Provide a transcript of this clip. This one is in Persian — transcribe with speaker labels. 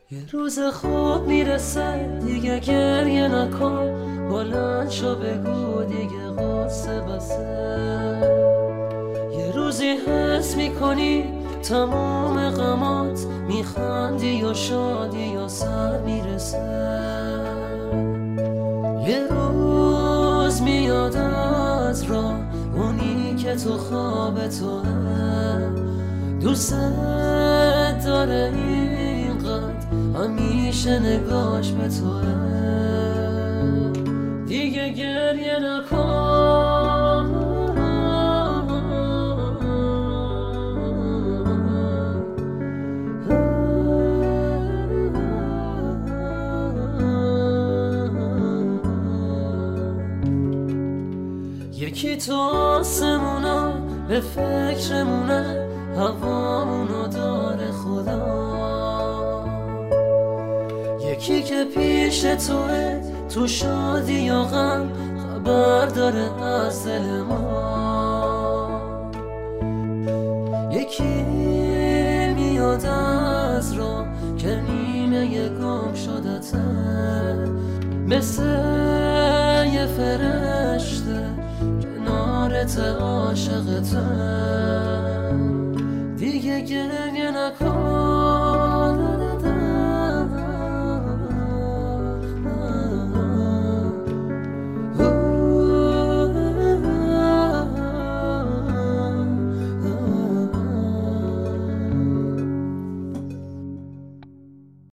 Speaker 1: یه روز خوب میرسه دیگه گریه نکن، بلند شو بگو دیگه قصه بسه. یه روزی حس میکنی تمام غمات میخندی و شادی و سر میرسه. یه روز میاد از راه اونی که تو خواب توه، دوست داره اینقدر همیشه نگاش به توه. دیگه گریه نکن، یکی تو آسمونا به فکرمونه، هوامونو داره خدا. یکی که پیش توه تو شادی و غم، خبر داره از دل ما. یکی میاد از راه که نیمه گم شدته، مثل یه فرشته کنارت عاشقته. دیگه گریه نکن،